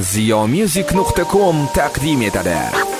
ziyomusic.com taqdim etadi.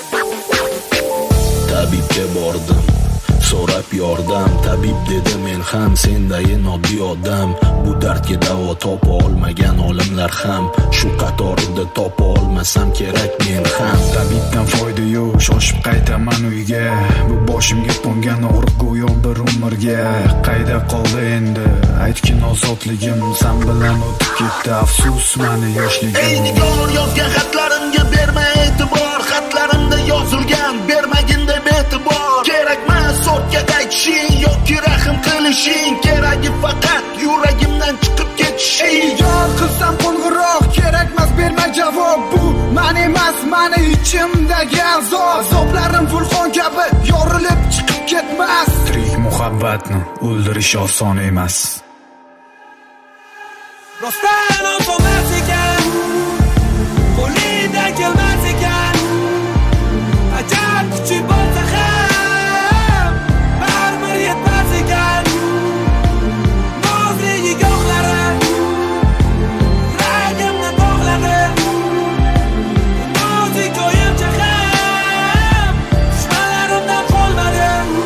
Tabibga bordim, so'rab yordam. Tabib dedi men ham sendayin oddiy odam. Bu dardga davo topa olmagan olimlar ham shu qatorida topa olmasam kerak men ham. Tabibdan foyda yo'q, shoshib qaytaman uyga. Bu boshimga qo'ngan og'riq go'yo bir umrga. Qayda qoldi endi aytgin ozodligim, sen bilan o'tib ketdi afsus mani yoshligim. Ey nigor, yozgan xatlarimga berma e'tibor. Xatlarimda yozilgan bermagin deb e'tibor. Kerakmas so'tga qaytishing yoki rahm qilishing, keragi faqat yuragimdan chiqib ketishing. Ey yor, qilsam qo'ng'iroq, kerakmas berma javob. Bu men emas, meni ichimdagi azob. Azoblarim vulqon kabi yorilib chiqib ketmas. Tirik muhabbatni o'ldirish oson emas. Rostdan oson ekan, qo'lidan kelmas ekan. Ajab kuchi bo'lsa ham baribir yetmas ekan. Nozli nigohlari yuragimni bog'ladi. Nozik o'yincha ham dushmanlarimdan qolmadi.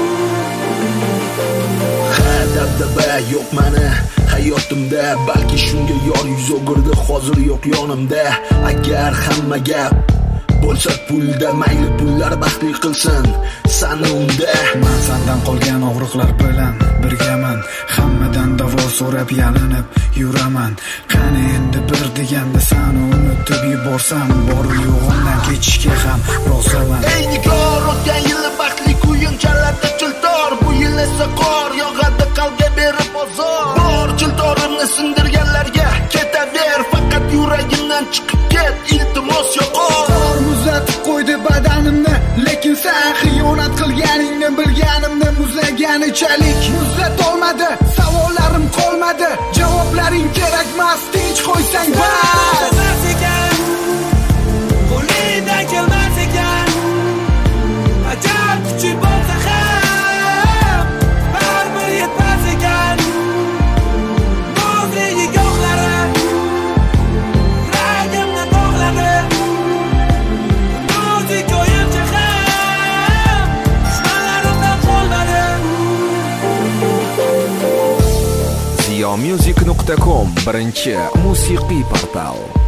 Dabdaba yo'q mani hayotimda, balki shunga yor yuz o'girdi hozir yo'q yonimda. Agar hamma gap bo'lsa pulda, mayli pullar baxtli qilsin sani unda. Men sendan qolgan og'riqlar bilan birgaman, hammadan davo so'rab yalinib yuraman. Qani endi bir deganda seni unutib yuborsam, bor yo'g'imdan kechishga ham roziman. Ey nigor, o'tgan yili baxtli kuyim chaladi chiltor, bu yil esa qor yog'adi qalbga berib ozor. Bor chiltorimni sindirganlarga ketaver, faqat yuragimdan chiqib ket, iltimos yo'qol. Muzlatib qo'ydi badanimni, lekin sen xiyonat qilganingni bilganimni muzlaganichalik muzlatolmadi. Savollarim qolmadi, javoblaring kerakmas, tinch qo'ysang bas. Qo'lidan kelmas ekan, ajab kuchi bo'lsa ham baribir yetmas ekan. Nozli nigohlari yuragimni bog'ladi. Nozik o'yincha ham dushmanlarimdan qolmadi. ziyomusic.com birinchi musiqiy portal.